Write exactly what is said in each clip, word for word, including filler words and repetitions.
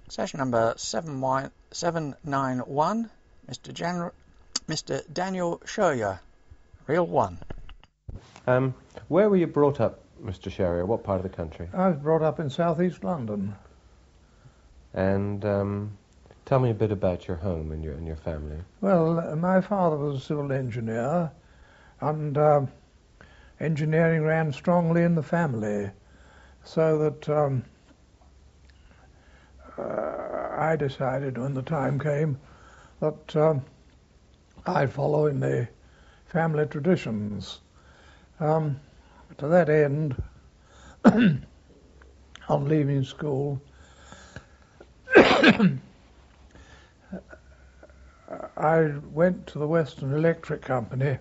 Session number seven nine one, Mister Gen Mister Daniel Sherrier, Reel one. Um, where were you brought up, Mister Sherrier? What part of the country? I was brought up in southeast London. And um, tell me a bit about your home and your and your family. Well, uh, my father was a civil engineer, and uh, engineering ran strongly in the family, so that um, uh, I decided when the time came that um, I'd follow in the family traditions. Um, to that end, on leaving school, I went to the Western Electric Company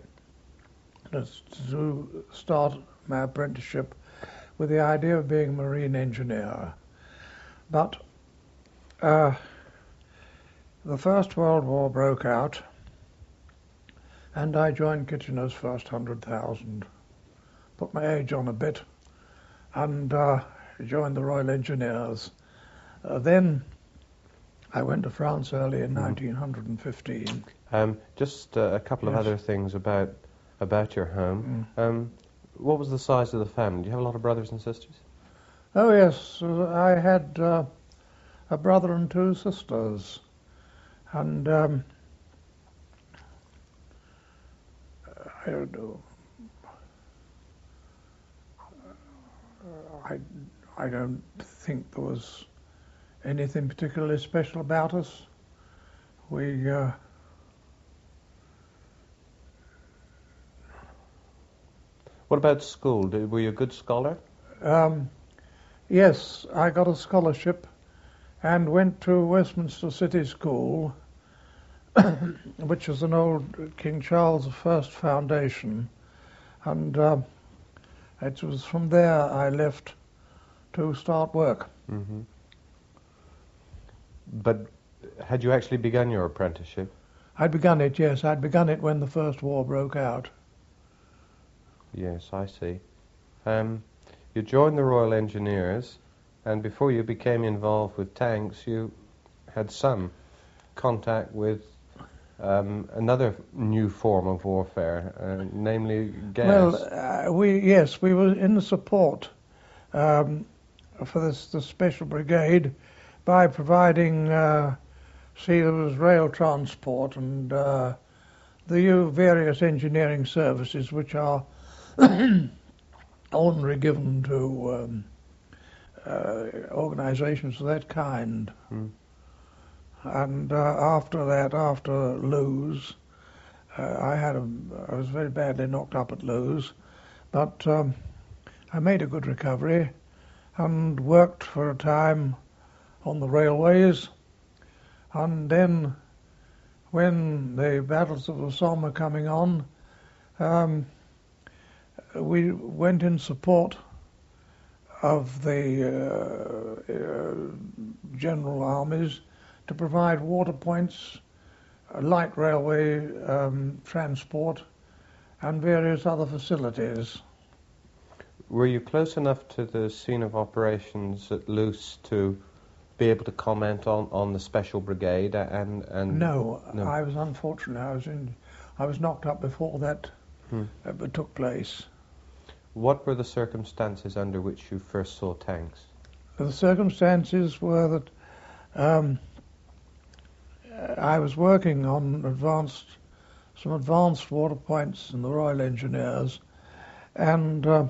to start my apprenticeship with the idea of being a marine engineer. But uh, the First World War broke out, and I joined Kitchener's first hundred thousand. Put my age on a bit, and uh, joined the Royal Engineers. Uh, then I went to France early in mm. nineteen fifteen. Um, just uh, a couple of Yes. other things about about your home. Mm. Um, what was the size of the family? Do you have a lot of brothers and sisters? Oh yes, uh, I had uh, a brother and two sisters, and um, I don't know. I I don't think there was anything particularly special about us. We uh, What about school? Did, were you a good scholar? um, yes, I got a scholarship and went to Westminster City School, which is an old King Charles the First foundation, and uh, it was from there I left to start work. Mm-hmm. But had you actually begun your apprenticeship? I'd begun it, yes, I'd begun it when the First War broke out. Yes, I see. Um, you joined the Royal Engineers, and before you became involved with tanks, you had some contact with um, another new form of warfare, uh, namely gas. Well, uh, we yes, we were in the support um, for this the Special Brigade by providing uh, see there was rail transport and uh, the various engineering services which are ordinarily given to um, uh, organisations of that kind. Mm. And uh, after that, after Lewes, uh, I had a, I was very badly knocked up at Lewes, but um, I made a good recovery and worked for a time on the railways. And then, when the battles of the Somme were coming on, um, we went in support of the uh, uh, general armies to provide water points, uh, light railway um, transport, and various other facilities. Were you close enough to the scene of operations at Luce to be able to comment on, on the Special Brigade and and No, no. I was unfortunate. I was in, I was knocked up before that Hmm. uh, took place. What were the circumstances under which you first saw tanks? The circumstances were that um, I was working on advanced, some advanced water points in the Royal Engineers, and uh,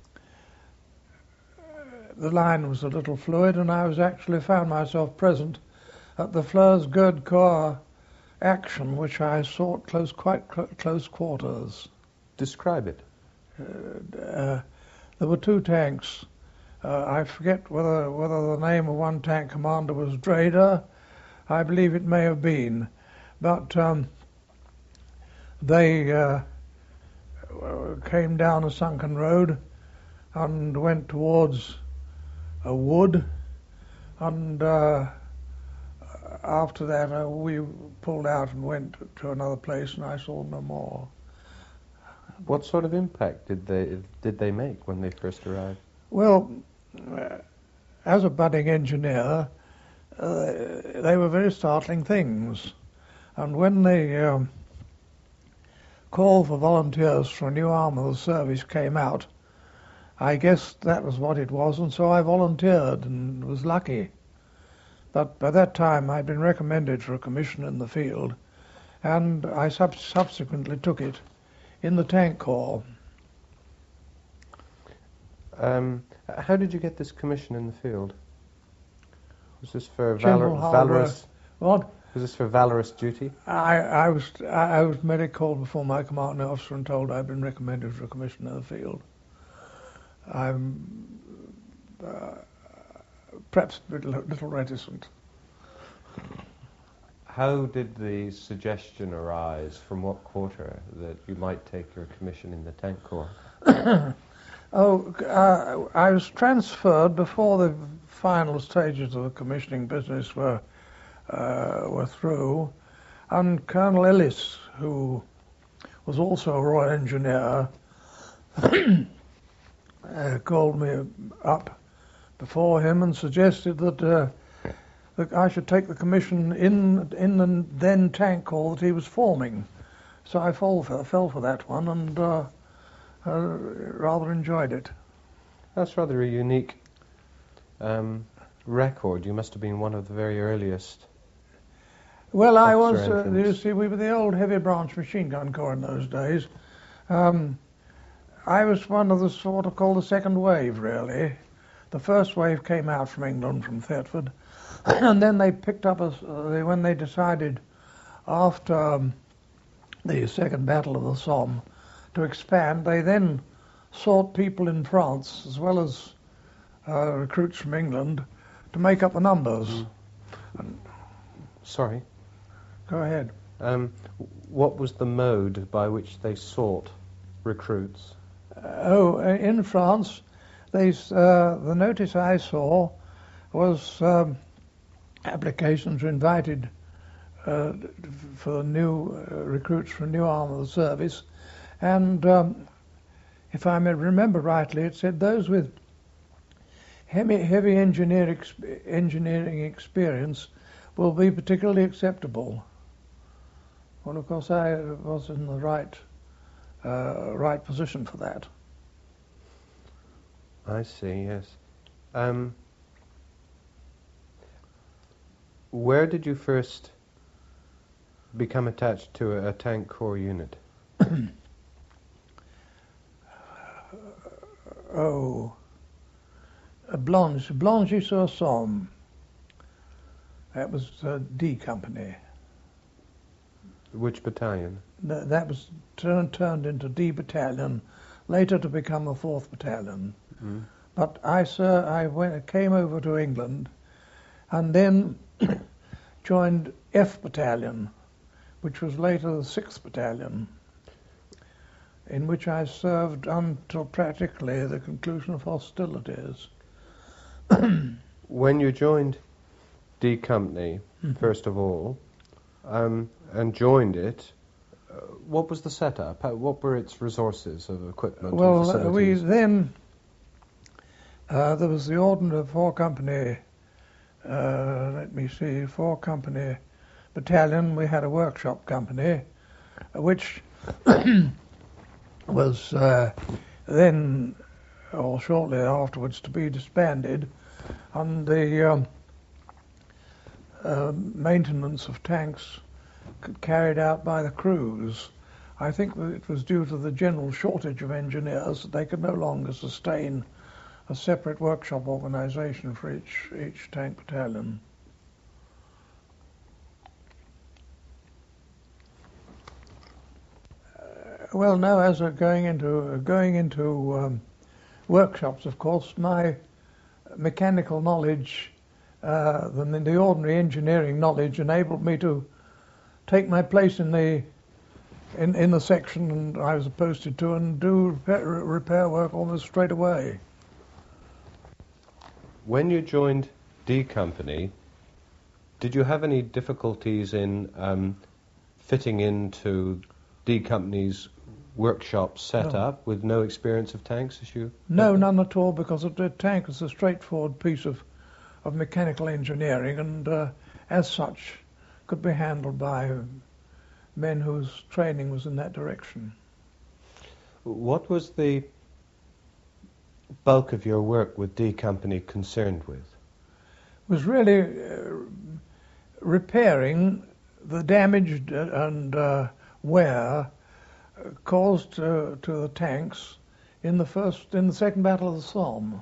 the line was a little fluid, and I was actually found myself present at the Flers Gerd Corps action, which I saw at close, quite cl- close quarters. Describe it. Uh, uh, there were two tanks. Uh, I forget whether whether the name of one tank commander was Drader. I believe it may have been, but um, they uh, came down a sunken road and went towards a wood, and uh, after that uh, we pulled out and went to another place, and I saw no more. What sort of impact did they did they make when they first arrived? Well, uh, as a budding engineer, uh, they were very startling things. And when the um, call for volunteers for a new arm of the service came out, I guessed that was what it was, and so I volunteered and was lucky. But by that time I'd been recommended for a commission in the field, and I sub- subsequently took it in the Tank Corps. Um, how did you get this commission in the field? Was this for General valor- Hardware. valorous? What? Was this for valorous duty? I, I was I, I was merely called before my commanding officer and told I'd been recommended for a commission in the field. I'm uh, perhaps a little, little reticent. How did the suggestion arise, from what quarter, that you might take your commission in the Tank Corps? Oh, uh, I was transferred before the final stages of the commissioning business were uh, were through, and Colonel Ellis, who was also a Royal Engineer, uh, called me up before him and suggested that, uh, that I should take the commission in in the then Tank Corps that he was forming. So I fell for, fell for that one and uh, uh, rather enjoyed it. That's rather a unique um, record. You must have been one of the very earliest. Well, I was, Officer uh, you entrance. see, we were the old heavy branch machine gun corps in those days. Um, I was one of the sort of called the second wave, really. The first wave came out from England, from Thetford, and then they picked up, a, uh, they, when they decided after um, the Second Battle of the Somme to expand, they then sought people in France, as well as uh, recruits from England, to make up the numbers. Mm. Sorry. Go ahead. Um, what was the mode by which they sought recruits? Uh, oh, uh, in France, they, uh, the notice I saw was um, applications were invited uh, for new uh, recruits for a new arm of the service, and um, if I may remember rightly, it said those with heavy, heavy engineer ex- engineering experience will be particularly acceptable. Well, of course, I was in the right uh, right position for that. I see, yes. Um, where did you first become attached to a, a Tank Corps unit? Oh, a Blanche, Blangy-sur-Somme. That was uh, D Company. Which battalion? Th- That was turned turned into D Battalion, later to become a fourth Battalion. Mm. But I, sir, I went, came over to England, and then joined F Battalion, which was later the sixth Battalion, in which I served until practically the conclusion of hostilities. When you joined D Company, Mm-hmm. first of all, um, and joined it, uh, what was the setup? How, what were its resources of equipment and Well, uh, we facilities? then, uh, there was the ordinary four company, uh, let me see, four company battalion. We had a workshop company, uh, which was uh, then, or shortly afterwards, to be disbanded, and the um, uh, maintenance of tanks c- carried out by the crews. I think that it was due to the general shortage of engineers that they could no longer sustain a separate workshop organisation for each each tank battalion. Uh, well, no, as a going into uh, going into um, workshops, of course, my mechanical knowledge, uh, than the ordinary engineering knowledge, enabled me to take my place in the in, in the section and I was posted to and do repair, repair work almost straight away. When you joined D Company, did you have any difficulties in um, fitting into D Company's workshop setup with no experience of tanks as you? No, none at all, because the tank is a straightforward piece of of mechanical engineering, and uh, as such could be handled by men whose training was in that direction. What was the bulk of your work with D Company concerned with? It was really uh, repairing the damage and uh, wear caused to, to the tanks in the first, in the second Battle of the Somme.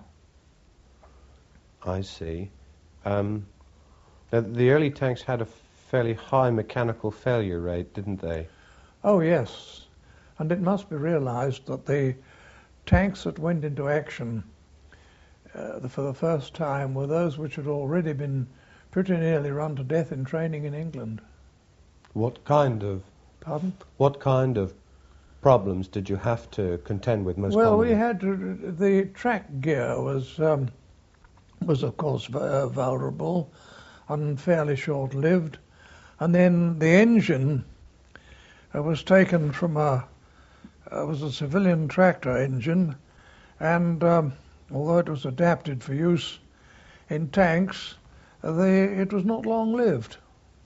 I see. Um, now the early tanks had a fairly high mechanical failure rate, didn't they? Oh yes, and it must be realized that the tanks that went into action uh, the, for the first time were those which had already been pretty nearly run to death in training in England. What kind of Pardon? What kind of problems did you have to contend with most Well, commonly? we had to, the track gear was um, was of course uh, vulnerable and fairly short-lived, and then the engine uh, was taken from a uh, was a civilian tractor engine, and um, although it was adapted for use in tanks, uh, the, it was not long-lived.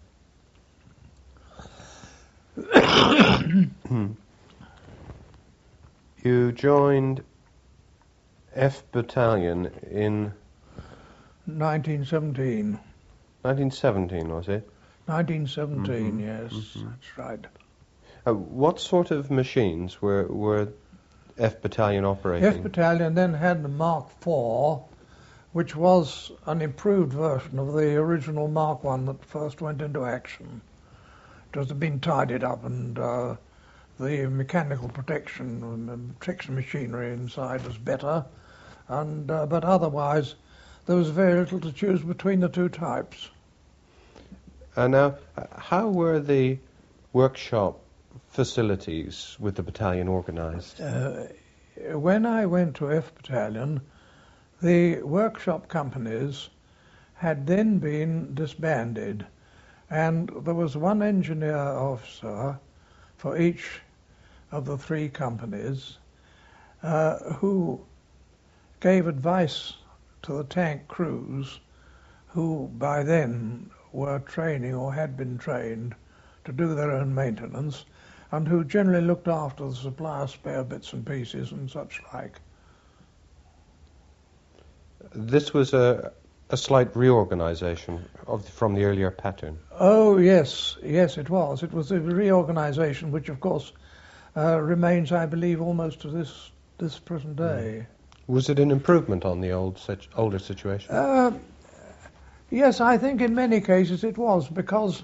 You joined F Battalion in nineteen seventeen. nineteen seventeen, was it? nineteen seventeen, Mhm, yes, mhm. that's right. Uh, what sort of machines were, were F Battalion operating? F Battalion then had the Mark four, which was an improved version of the original Mark one that first went into action. It was been tidied up, and uh, the mechanical protection and protection machinery inside was better, and uh, but otherwise there was very little to choose between the two types. Uh, now, uh, how were the workshop facilities with the battalion organised? Uh, when I went to F Battalion, the workshop companies had then been disbanded, and there was one engineer officer for each of the three companies uh, who gave advice to the tank crews, who by then were training or had been trained to do their own maintenance, and who generally looked after the supply of spare bits and pieces and such like. This was a, a slight reorganisation of from the earlier pattern. Oh yes, yes it was. It was a reorganisation which of course uh, remains, I believe, almost to this this present day. Was it an improvement on the old such, older situation? Uh, yes, I think in many cases it was, because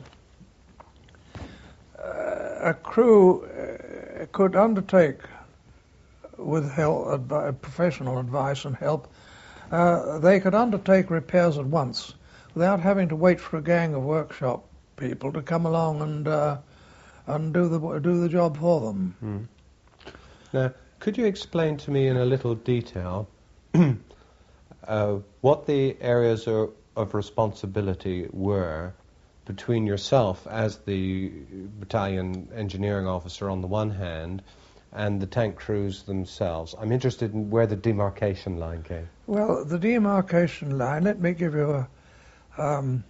uh, a crew uh, could undertake, with help, advi- professional advice and help, uh, they could undertake repairs at once without having to wait for a gang of workshop people to come along and uh, and do the do the job for them. Mm. Now, could you explain to me in a little detail uh, what the areas of, of responsibility were between yourself as the battalion engineering officer on the one hand and the tank crews themselves? I'm interested in where the demarcation line came. Well, the demarcation line, let me give you a, um,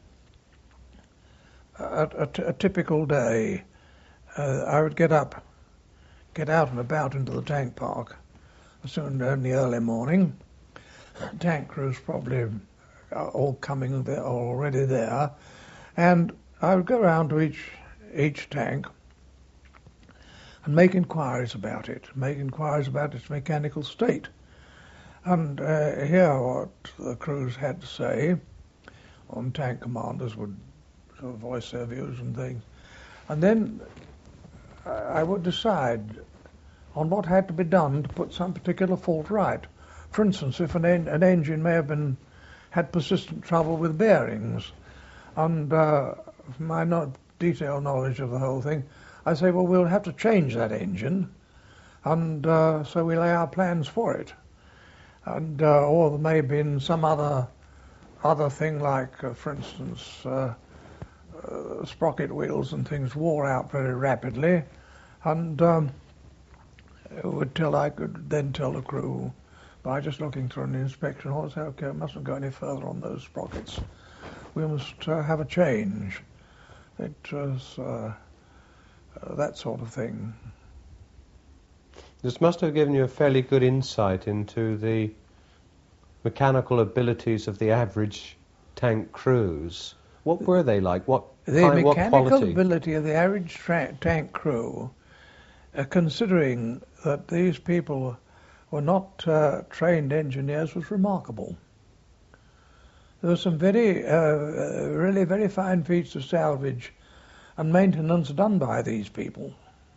a, a, t- a typical day. Uh, I would get up, get out and about into the tank park soon in the early morning. Tank crews probably are all coming there, already there, and I would go around to each each tank and make inquiries about it, make inquiries about its mechanical state, and uh, hear what the crews had to say. On tank commanders would sort of voice their views and things, and then I would decide on what had to be done to put some particular fault right. For instance, if an, en- an engine may have been had persistent trouble with bearings, and uh, from my not detailed knowledge of the whole thing, I say, well, we'll have to change that engine, and uh, so we lay our plans for it. And uh, or there may have been some other other thing, like, uh, for instance, uh, uh, sprocket wheels and things wore out very rapidly, and um, it would tell I could then tell the crew by just looking through an inspection hall and say, okay, it mustn't go any further on those sprockets. We must uh, have a change. It was uh, uh, that sort of thing. This must have given you a fairly good insight into the mechanical abilities of the average tank crews. What were they like? What The kind, what mechanical quality? ability of the average tra- tank crew, uh, considering that these people were not uh, trained engineers, was remarkable. There were some very, uh, uh, really very fine feats of salvage and maintenance done by these people.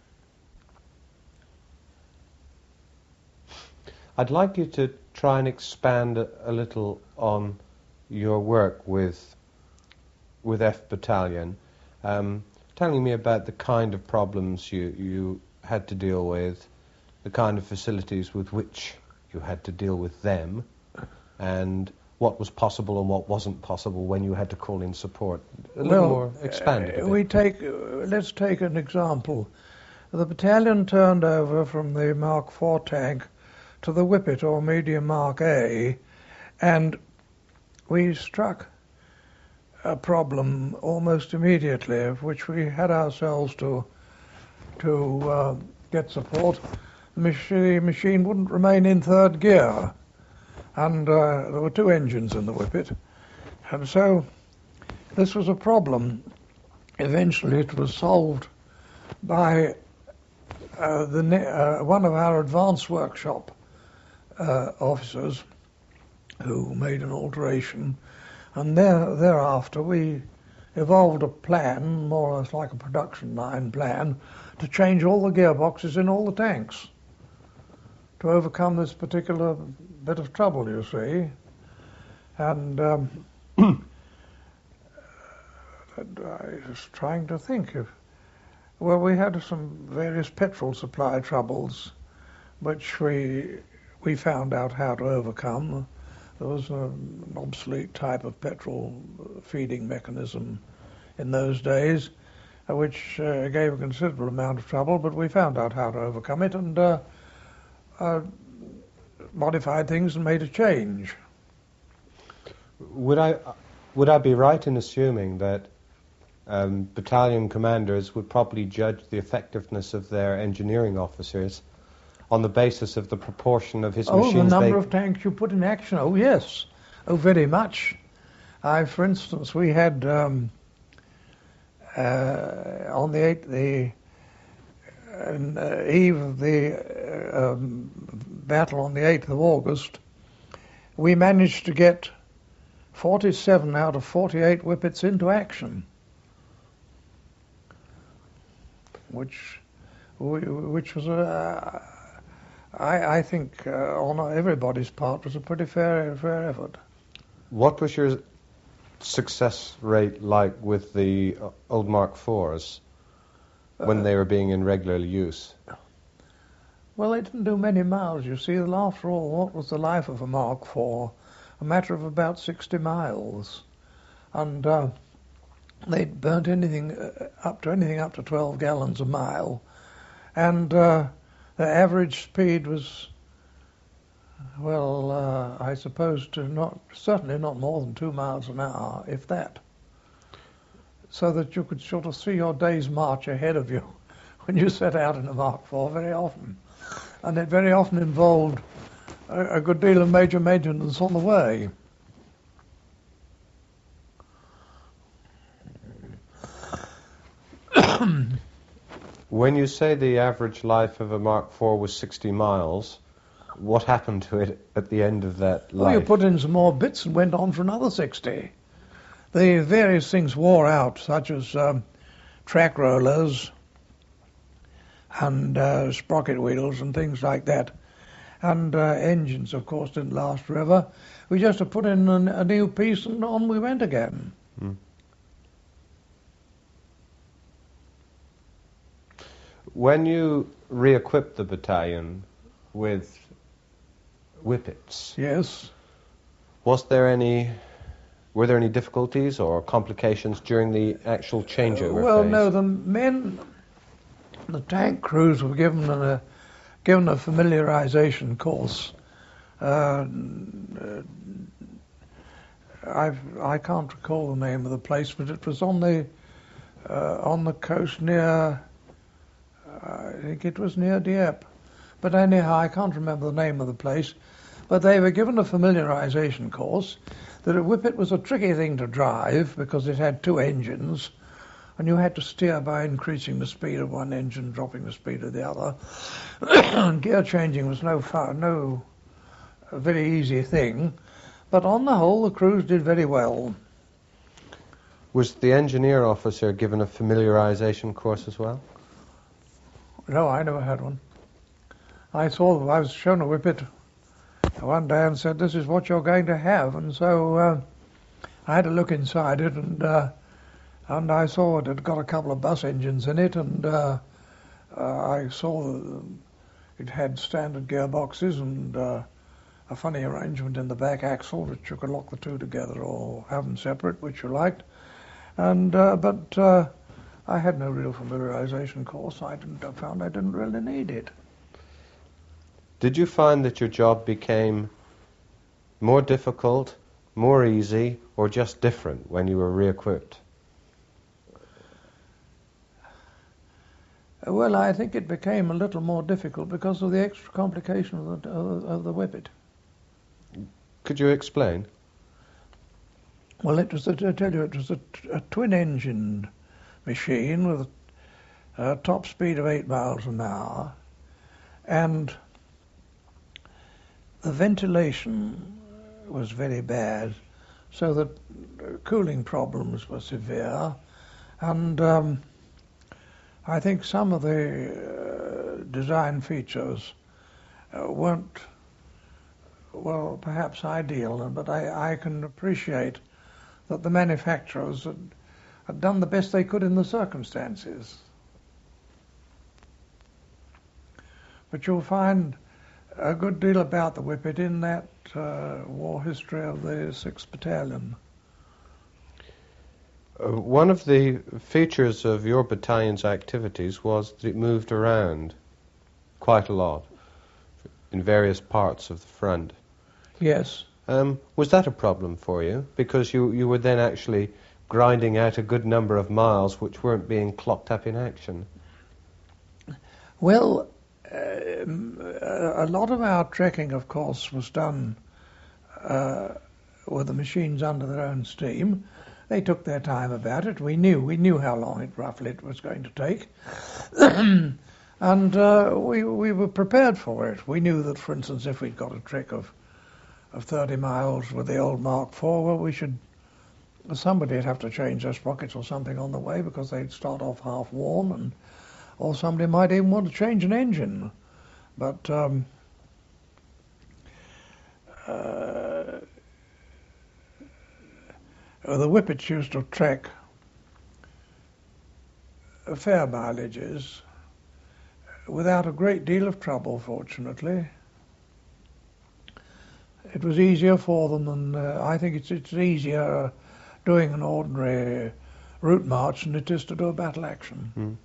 I'd like you to try and expand a, a little on your work with with F Battalion, um, telling me about the kind of problems you, you had to deal with, the kind of facilities with which you had to deal with them, and what was possible and what wasn't possible when you had to call in support. A little well, more expanded. Uh, a bit. we take, uh, let's take an example. The battalion turned over from the Mark four tank to the Whippet or medium Mark A, and we struck a problem almost immediately, of which we had ourselves to to uh, get support. The machine, machine wouldn't remain in third gear, and uh, there were two engines in the Whippet, and so this was a problem. Eventually, it was solved by uh, the ne- uh, one of our advanced workshop uh, officers, who made an alteration. And there, thereafter, we evolved a plan, more or less like a production line plan, to change all the gearboxes in all the tanks to overcome this particular bit of trouble, you see. And um, I was trying to think if, well, we had some various petrol supply troubles, which we we found out how to overcome. There was an obsolete type of petrol feeding mechanism in those days, uh, which uh, gave a considerable amount of trouble, but we found out how to overcome it and uh, uh, modified things and made a change. Would I would I be right in assuming that um, battalion commanders would probably judge the effectiveness of their engineering officers on the basis of the proportion of his oh, machines? Oh, the number they... of tanks you put in action. Oh, yes. Oh, very much. I, for instance, we had um, uh, on the eighth, the uh, eve of the uh, um, battle on the eighth of August, we managed to get forty-seven out of forty-eight Whippets into action, which which was a I, I think uh, on everybody's part was a pretty fair fair effort. What was your success rate like with the uh, old Mark fours when uh, they were being in regular use? Well, they didn't do many miles, you see. After all, what was the life of a Mark four? A matter of about sixty miles. And uh, they'd burnt anything uh, up to anything up to twelve gallons a mile. And uh, the average speed was, well, uh, I suppose to not certainly not more than two miles an hour, if that. So that you could sort of see your day's march ahead of you when you set out in a Mark four very often. And it very often involved a, a good deal of major maintenance on the way. When you say the average life of a Mark four was sixty miles, what happened to it at the end of that life? Well, you put in some more bits and went on for another sixty. The various things wore out, such as um, track rollers and uh, sprocket wheels and things like that. And uh, engines, of course, didn't last forever. We just had to put in a, a new piece and on we went again. Hmm. When you re-equipped the battalion with Whippets, yes, was there any, were there any difficulties or complications during the actual changeover Well, phase? no, the men, the tank crews were given a given a familiarization course Uh, I've, I can't recall the name of the place, but it was on the uh, on the coast near, I think it was near Dieppe. But anyhow, I can't remember the name of the place. But they were given a familiarization course that a whippet was a tricky thing to drive because it had two engines, and you had to steer by increasing the speed of one engine, dropping the speed of the other. And gear changing was no fun, no very easy thing. But on the whole, the crews did very well. Was the engineer officer given a familiarization course as well? No, I never had one. I saw, I was shown a whippet one day and said, "This is what you're going to have." And so uh, I had to look inside it, and uh, and I saw it had got a couple of bus engines in it, and uh, uh, I saw that it had standard gearboxes and uh, a funny arrangement in the back axle, which you could lock the two together or have them separate, which you liked. And uh, but uh, I had no real familiarization course. I didn't. I found I didn't really need it. Did you find that your job became more difficult, more easy, or just different when you were re-equipped? Well, I think it became a little more difficult because of the extra complication of the, of, of the whippet. Could you explain? Well, it was, a, I tell you, it was a, a twin-engined machine with a, a top speed of eight miles an hour, and the ventilation was very bad, so that cooling problems were severe, and um, I think some of the uh, design features uh, weren't, well, perhaps ideal, but I, I can appreciate that the manufacturers had, had done the best they could in the circumstances. But you'll find a good deal about the whippet in that uh, war history of the sixth Battalion. Uh, one of the features of your battalion's activities was that it moved around quite a lot in various parts of the front. Yes. Um, was that a problem for you? Because you, you were then actually grinding out a good number of miles which weren't being clocked up in action. Well, um, a lot of our trekking, of course, was done uh, with the machines under their own steam. They took their time about it. We knew we knew how long it roughly it was going to take, and uh, we we were prepared for it. We knew that, for instance, if we'd got a trek of of thirty miles with the old Mark four, well, we should somebody'd have to change their sprockets or something on the way because they'd start off half worn, and or somebody might even want to change an engine. But um, uh, the whippets used to trek fair mileages without a great deal of trouble, fortunately. It was easier for them, and uh, I think it's, it's easier doing an ordinary route march than it is to do a battle action. Mm.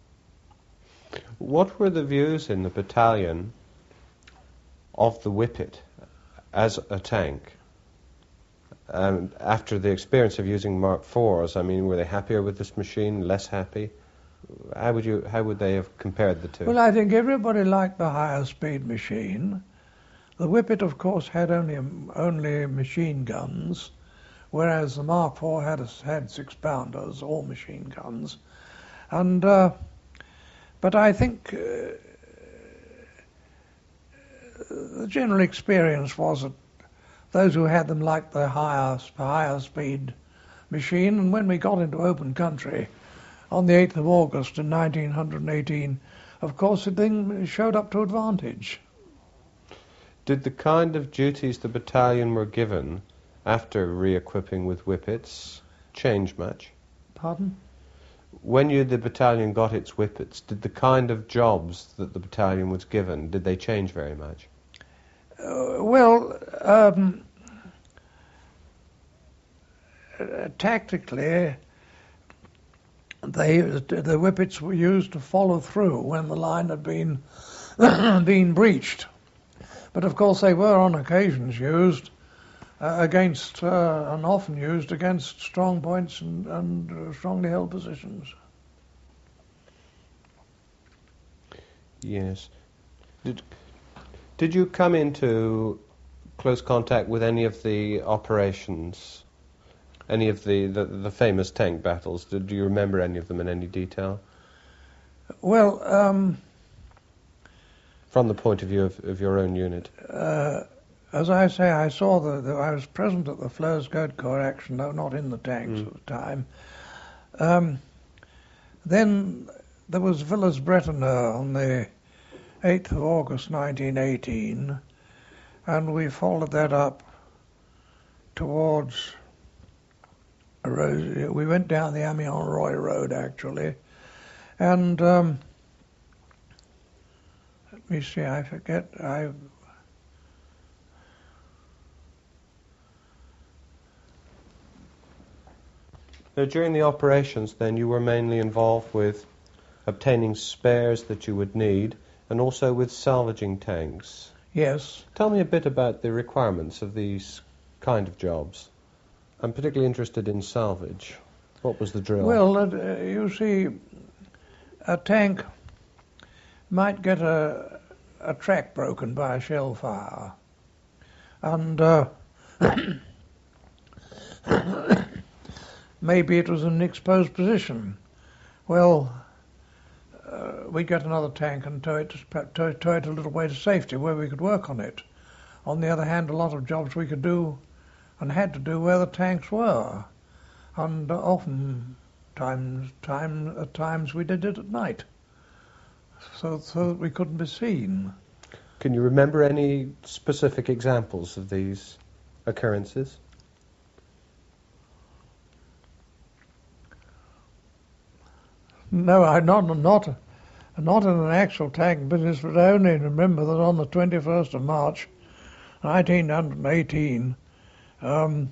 What were the views in the battalion of the whippet as a tank? Um, after the experience of using Mark fours, I mean, were they happier with this machine, less happy? How would you? How would they have compared the two? Well, I think everybody liked the higher speed machine. The whippet, of course, had only only machine guns, whereas the Mark four had a, had six pounders, all machine guns, and uh, but I think uh, the general experience was that those who had them liked the higher higher speed machine, and when we got into open country on the eighth of August in nineteen eighteen, of course, the thing showed up to advantage. Did the kind of duties the battalion were given after re-equipping with whippets change much? Pardon? When you, the battalion got its whippets, did the kind of jobs that the battalion was given, did they change very much? Uh, well, um, uh, tactically, they the whippets were used to follow through when the line had been been breached. But of course they were on occasions used uh, against, uh, and often used against strong points and, and uh, strongly held positions. Yes. Did, did you come into close contact with any of the operations, any of the, the, the famous tank battles? Did, do you remember any of them in any detail? Well, um, from the point of view of, of your own unit? Uh, as I say, I saw the, the I was present at the Flers-Gerd Corps action, though not in the tanks Mm. at the time. Um, then there was Villers-Bretonneux on the eighth of August nineteen eighteen, and we followed that up towards a road. We went down the Amiens-Roye road, actually, and um, let me see, I forget, I... Now, during the operations, then, you were mainly involved with obtaining spares that you would need and also with salvaging tanks. Yes. Tell me a bit about the requirements of these kind of jobs. I'm particularly interested in salvage. What was the drill? Well, uh, you see, a tank might get a, a track broken by a shell fire. And uh, maybe it was in an exposed position. Well, uh, we'd get another tank and tow it, to, tow, tow it a little way to safety where we could work on it. On the other hand, a lot of jobs we could do and had to do where the tanks were. And uh, often times, time, at times we did it at night, so, so that we couldn't be seen. Can you remember any specific examples of these occurrences? No, I not not not in an actual tank business, but I only remember that on the twenty-first of March, nineteen eighteen, um,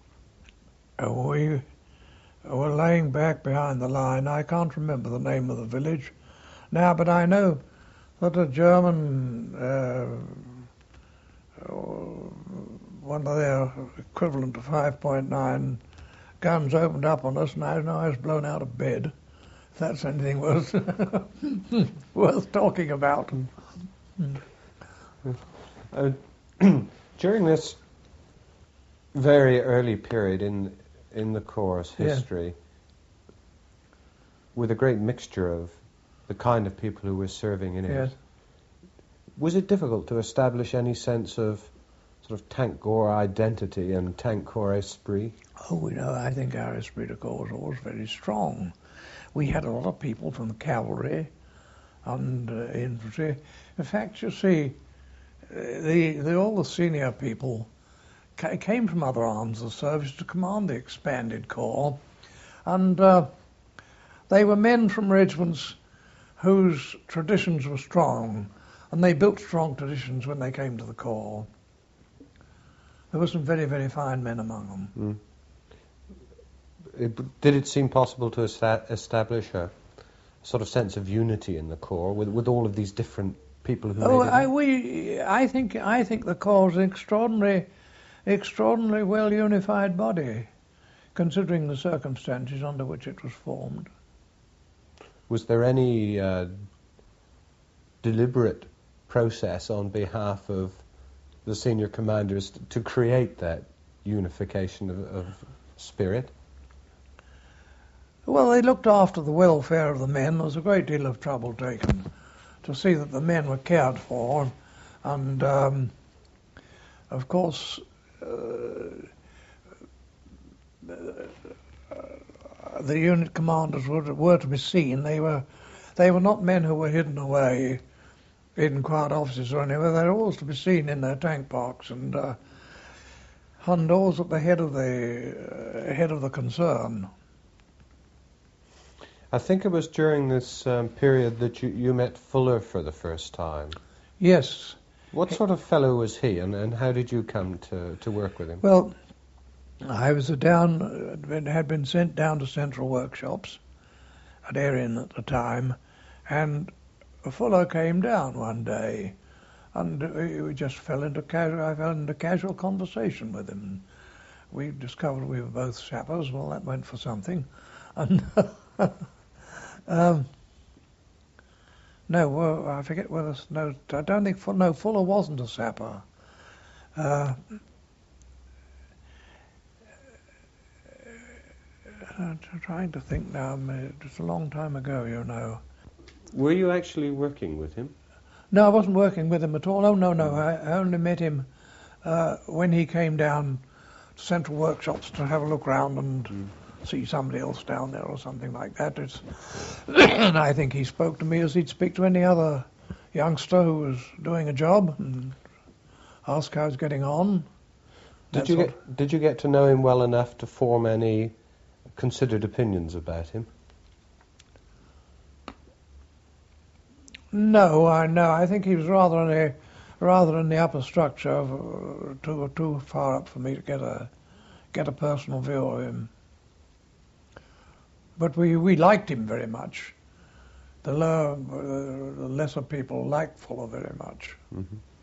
we were laying back behind the line. I can't remember the name of the village now, but I know that a German, uh, one of their equivalent to five point nine guns opened up on us, and I know I was blown out of bed. If that's anything worth worth talking about. Uh, during this very early period in in the Corps' history, yeah. with a great mixture of the kind of people who were serving in it, yes. was it difficult to establish any sense of sort of tank corps identity and tank corps esprit? Oh, no, I think our esprit de corps was always very strong. We had a lot of people from the cavalry and uh, infantry. In fact, you see, the, the all the senior people ca- came from other arms of service to command the expanded corps, and uh, they were men from regiments whose traditions were strong, and they built strong traditions when they came to the corps. There were some very, very fine men among them. Mm. It, did it seem possible to esta- establish a sort of sense of unity in the Corps with, with all of these different people who oh, made it? I, we, I think, I think the Corps is an extraordinary, extraordinarily well unified body, considering the circumstances under which it was formed. Was there any uh, deliberate process on behalf of the senior commanders to, to create that unification of, of spirit? Well, they looked after the welfare of the men. There was a great deal of trouble taken to see that the men were cared for. And, um, of course, uh, the unit commanders were, were to be seen. They were they were not men who were hidden away in quiet offices or anywhere. They were always to be seen in their tank parks and, uh, and always at the head of the, uh, head of the concern. I think it was during this um, period that you, you met Fuller for the first time. Yes. What sort of fellow was he, and, and how did you come to, to work with him? Well, I was down, had been sent down to Central Workshops at Erin at the time, and Fuller came down one day, and we we just fell into casual. I fell into casual conversation with him. We discovered we were both sappers. Well, that went for something. And um, no, well, I forget whether no. I don't think no Fuller wasn't a sapper. Uh, I'm trying to think now. It was a long time ago, you know. Were you actually working with him? No, I wasn't working with him at all. Oh, no, no. I, I only met him uh, when he came down to Central Workshops to have a look round and mm. see somebody else down there or something like that. It's and I think he spoke to me as he'd speak to any other youngster who was doing a job and ask how I was getting on. Did you get, did you get to know him well enough to form any considered opinions about him? No, I no. I think he was rather in the rather in the upper structure, of, uh, too too far up for me to get a get a personal view of him. But we, we liked him very much. The lower, uh, the lesser people liked Fuller very much. Mm-hmm.